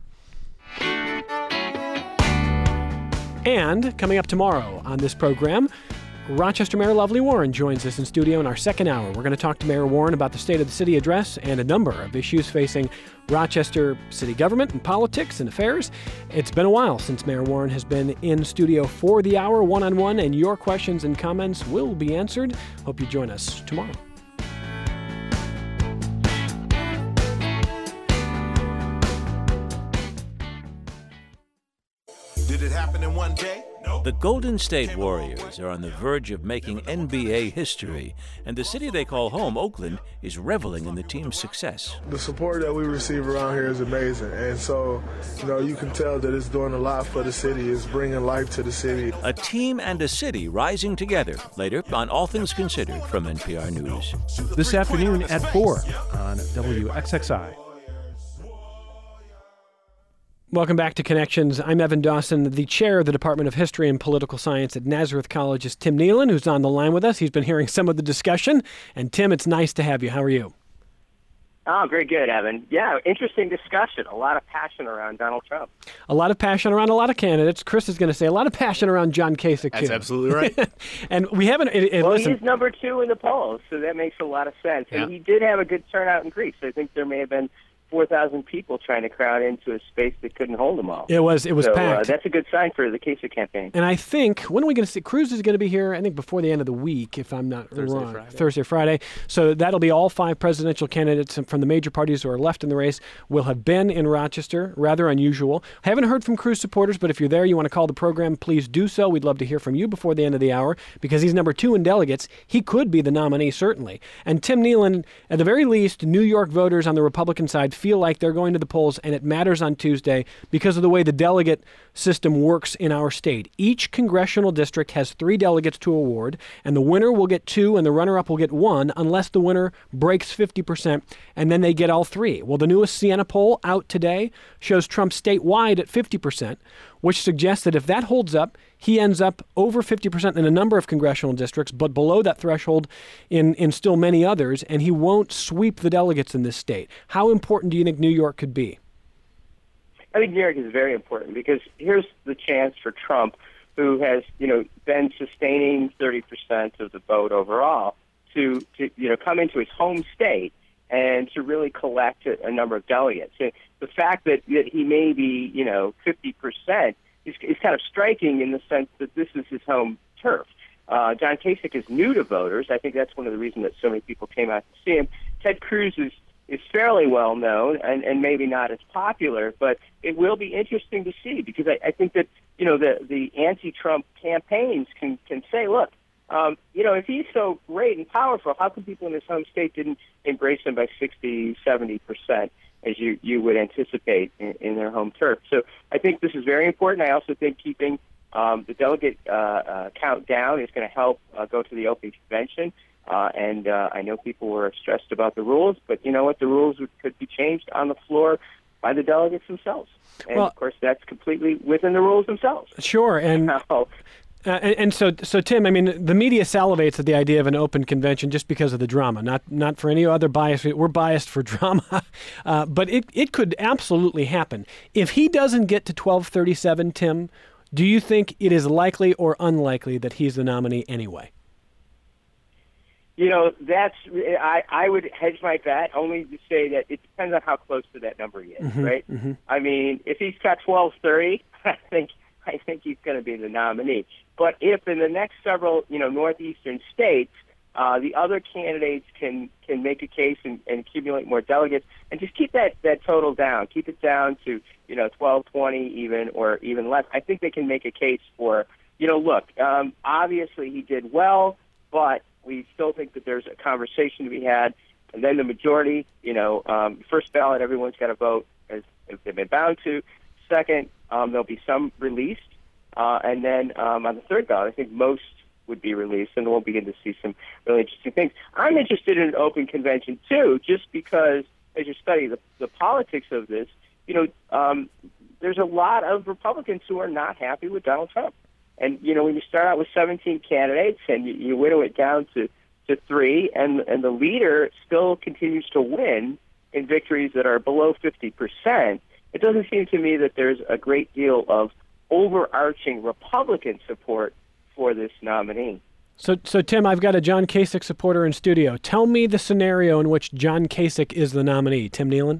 And coming up tomorrow on this program, Rochester Mayor Lovely Warren joins us in studio in our second hour. We're going to talk to Mayor Warren about the State of the City address and a number of issues facing Rochester city government and politics and affairs. It's been a while since Mayor Warren has been in studio for the hour one-on-one, and your questions and comments will be answered. Hope you join us tomorrow. Did it happen in one day? No. The Golden State Warriors are on the verge of making N B A history, and the city they call home, Oakland, is reveling in the team's success. The support that we receive around here is amazing, and so, you know, you can tell that it's doing a lot for the city. It's bringing life to the city. A team and a city rising together. Later on All Things Considered from N P R News. This afternoon at four on W X X I. Welcome back to Connections. I'm Evan Dawson. The chair of the Department of History and Political Science at Nazareth College is Tim Nealon, who's on the line with us. He's been hearing some of the discussion. And Tim, it's nice to have you. How are you? Oh, very good, Evan. Yeah, interesting discussion. A lot of passion around Donald Trump. A lot of passion around a lot of candidates. Chris is going to say a lot of passion around John Kasich, too. That's absolutely right. And we haven't... It, it, well, listen. he's number two in the polls, so that makes a lot of sense. And yeah. he did have a good turnout in Greece. I think there may have been four thousand people trying to crowd into a space that couldn't hold them all. It was it was so, packed. Uh, that's a good sign for the Kasich campaign. And I think, when are we going to see, Cruz is going to be here, I think, before the end of the week, if I'm not Thursday, wrong. Friday. Thursday, Friday. So that'll be all five presidential candidates from the major parties who are left in the race will have been in Rochester. Rather unusual. Haven't heard from Cruz supporters, but if you're there, you want to call the program, please do so. We'd love to hear from you before the end of the hour, because he's number two in delegates. He could be the nominee, certainly. And Tim Nealon, at the very least, New York voters on the Republican side feel like they're going to the polls, and it matters on Tuesday because of the way the delegate system works in our state. Each congressional district has three delegates to award, and the winner will get two and the runner-up will get one unless the winner breaks fifty percent, and then they get all three. Well, the newest Siena poll out today shows Trump statewide at fifty percent, which suggests that if that holds up, he ends up over fifty percent in a number of congressional districts, but below that threshold in, in still many others, and he won't sweep the delegates in this state. How important do you think New York could be? I think New York is very important because here's the chance for Trump, who has, you know, been sustaining thirty percent of the vote overall, to, to you know, come into his home state and to really collect a, a number of delegates. And the fact that, that he may be, you know, fifty percent is, is kind of striking in the sense that this is his home turf. Uh, John Kasich is new to voters. I think that's one of the reasons that so many people came out to see him. Ted Cruz is, is fairly well known and, and maybe not as popular, but it will be interesting to see because I, I think that, you know, the, the anti-Trump campaigns can, can say, look, um, you know, if he's so great and powerful, how come people in his home state didn't embrace him by sixty, seventy percent? as you, you would anticipate in, in their home turf. So I think this is very important. I also think keeping um, the delegate uh, uh, count down is going to help uh, go to the open convention. Uh, and uh, I know people were stressed about the rules, but you know what? The rules would, could be changed on the floor by the delegates themselves. And, well, of course, that's completely within the rules themselves. Sure. And so, Uh, and, and so, so Tim, I mean, the media salivates at the idea of an open convention just because of the drama, not not for any other bias. We're biased for drama, uh, but it it could absolutely happen. If he doesn't get to twelve thirty-seven, Tim, do you think it is likely or unlikely that he's the nominee anyway? You know, that's I, I would hedge my bet only to say that it depends on how close to that number he is, Mm-hmm, right? mm-hmm. I mean, if he's got twelve thirty, I think I think he's going to be the nominee. But if in the next several, you know, northeastern states, uh, the other candidates can can make a case and, and accumulate more delegates, and just keep that, that total down, keep it down to, you know, twelve, twenty even, or even less, I think they can make a case for, you know, look, um, obviously he did well, but we still think that there's a conversation to be had. And then the majority, you know, um, first ballot, everyone's got to vote as if they've been bound to. Second, um, there'll be some released. Uh, and then um, on the third ballot, I think most would be released, and we'll begin to see some really interesting things. I'm interested in an open convention, too, just because, as you study the, the politics of this, you know, um, there's a lot of Republicans who are not happy with Donald Trump. And, you know, when you start out with seventeen candidates and you, you whittle it down to, to three, and, and the leader still continues to win in victories that are below fifty percent, it doesn't seem to me that there's a great deal of overarching Republican support for this nominee. So, so Tim, I've got a John Kasich supporter in studio. Tell me the scenario in which John Kasich is the nominee. Tim Nealon?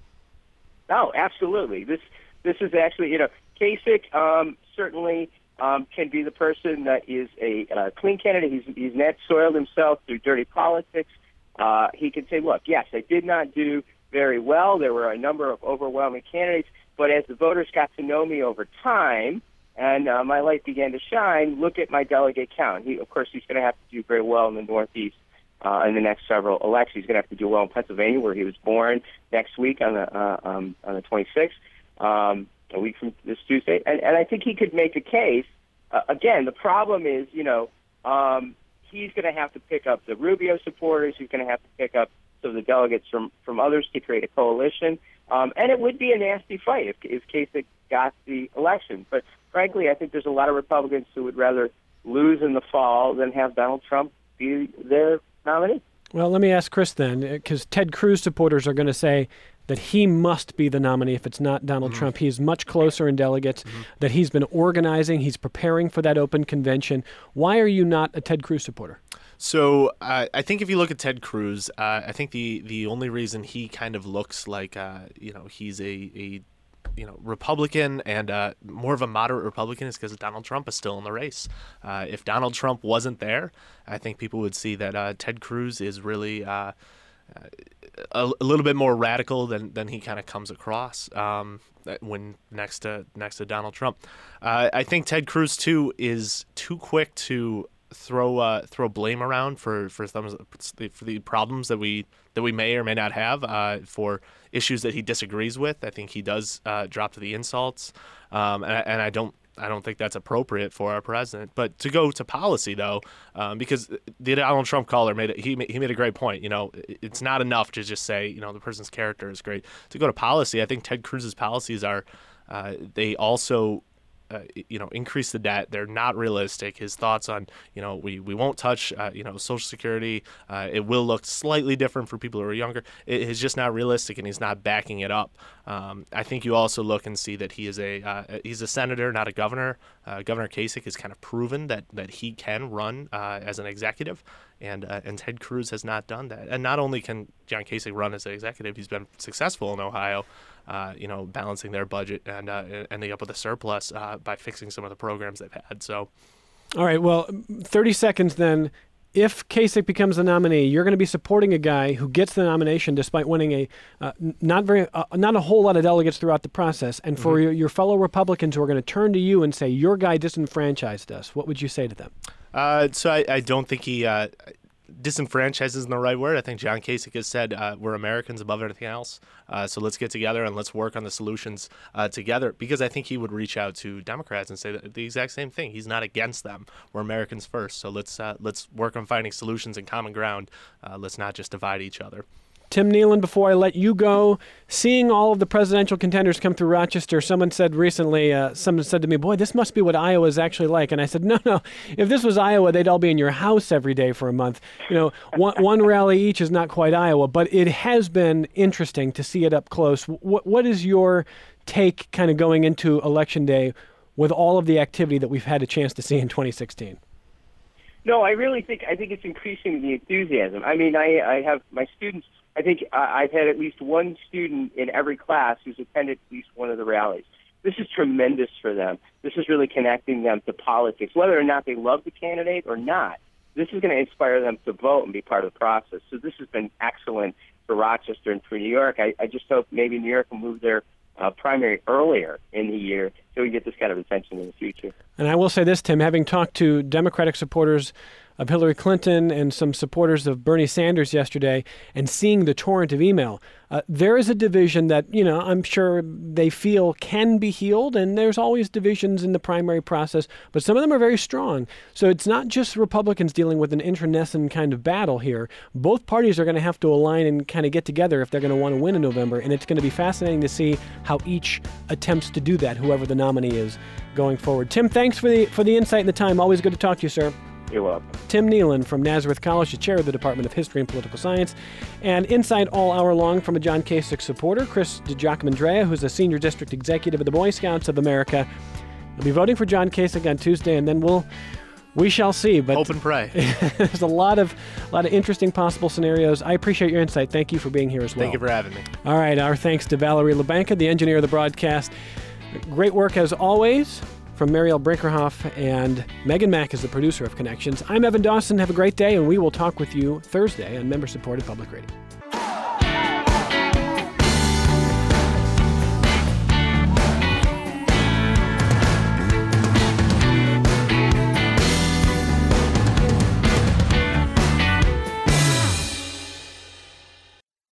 Oh, absolutely. This this is actually, you know, Kasich um, certainly um, can be the person that is a uh, clean candidate. He's he's net soiled himself through dirty politics. Uh, he can say, look, yes, I did not do very well. There were a number of overwhelming candidates. But as the voters got to know me over time and uh, my light began to shine, look at my delegate count. He, of course, he's going to have to do very well in the Northeast uh, in the next several elections. He's going to have to do well in Pennsylvania, where he was born, next week on the uh, um, on the twenty-sixth, um, a week from this Tuesday. And, and I think he could make a case. Uh, again, the problem is, you know, um, he's going to have to pick up the Rubio supporters. He's going to have to pick up some of the delegates from, from others to create a coalition. Um, and it would be a nasty fight if, if Kasich got the election. But frankly, I think there's a lot of Republicans who would rather lose in the fall than have Donald Trump be their nominee. Well, let me ask Chris then, because Ted Cruz supporters are going to say that he must be the nominee if it's not Donald mm-hmm. Trump. He's much closer in delegates, mm-hmm. that he's been organizing, he's preparing for that open convention. Why are you not a Ted Cruz supporter? So uh, I think if you look at Ted Cruz, uh, I think the, the only reason he kind of looks like uh, you know he's a, a you know Republican and uh, more of a moderate Republican is because Donald Trump is still in the race. Uh, if Donald Trump wasn't there, I think people would see that uh, Ted Cruz is really uh, a, a little bit more radical than, than he kind of comes across um, when next to next to Donald Trump. Uh, I think Ted Cruz too is too quick to throw uh, throw blame around for for some for the problems that we that we may or may not have uh, for issues that he disagrees with. I think he does uh, drop to the insults, um, and, I, and I don't I don't think that's appropriate for our president. But to go to policy though, um, because the Donald Trump caller made it, he he made a great point. You know, it's not enough to just say you know the person's character is great. To go to policy, I think Ted Cruz's policies are uh, they also. Uh, you know, increase the debt. They're not realistic. His thoughts on, you know, we, we won't touch, uh, you know, Social Security. Uh, it will look slightly different for people who are younger. It is just not realistic, and he's not backing it up. Um, I think you also look and see that he is a uh, he's a senator, not a governor. Uh, Governor Kasich has kind of proven that that he can run uh, as an executive, and uh, and Ted Cruz has not done that. And not only can John Kasich run as an executive, he's been successful in Ohio. Uh, you know, balancing their budget and uh, ending up with a surplus uh, by fixing some of the programs they've had. So, all right. Well, thirty seconds then. If Kasich becomes the nominee, you're going to be supporting a guy who gets the nomination despite winning a uh, not very, uh, not a whole lot of delegates throughout the process. And for mm-hmm. your, your fellow Republicans who are going to turn to you and say your guy disenfranchised us, what would you say to them? Uh, so I, I don't think he. Uh, disenfranchised isn't the right word. I think John Kasich has said uh, we're Americans above everything else. Uh, so let's get together and let's work on the solutions uh, together, because I think he would reach out to Democrats and say the exact same thing. He's not against them. We're Americans first. So let's uh, let's work on finding solutions and common ground. Uh, let's not just divide each other. Tim Nealon, before I let you go, seeing all of the presidential contenders come through Rochester, someone said recently, uh, someone said to me, boy, this must be what Iowa is actually like. And I said, no, no, if this was Iowa, they'd all be in your house every day for a month. You know, one, one rally each is not quite Iowa, but it has been interesting to see it up close. What, what is your take kind of going into Election Day with all of the activity that we've had a chance to see in twenty sixteen? No, I really think, I think it's increasing the enthusiasm. I mean, I, I have my students, I think uh, I've had at least one student in every class who's attended at least one of the rallies. This is tremendous for them. This is really connecting them to politics, whether or not they love the candidate or not. This is going to inspire them to vote and be part of the process. So this has been excellent for Rochester and for New York. I, I just hope maybe New York will move their uh, primary earlier in the year so we get this kind of attention in the future. And I will say this, Tim, having talked to Democratic supporters of Hillary Clinton and some supporters of Bernie Sanders yesterday, and seeing the torrent of email, uh, there is a division that, you know, I'm sure they feel can be healed, and there's always divisions in the primary process, but some of them are very strong. So it's not just Republicans dealing with an internecine kind of battle here. Both parties are going to have to align and kind of get together if they're going to want to win in November, and it's going to be fascinating to see how each attempts to do that, whoever the nominee is going forward. Tim, thanks for the for the insight and the time. Always good to talk to you, sir. You're welcome. Tim Nealon from Nazareth College, the chair of the Department of History and Political Science. And inside all hour long from a John Kasich supporter, Chris DiGiacomandrea, who's a senior district executive of the Boy Scouts of America. He'll be voting for John Kasich on Tuesday, and then we'll we shall see. But hope and pray. There's a lot of a lot of interesting possible scenarios. I appreciate your insight. Thank you for being here as well. Thank you for having me. All right. Our thanks to Valerie LeBanca, the engineer of the broadcast. Great work as always from Marielle Brinkerhoff, and Megan Mack is the producer of Connections. I'm Evan Dawson. Have a great day, and we will talk with you Thursday on member-supported Public Radio.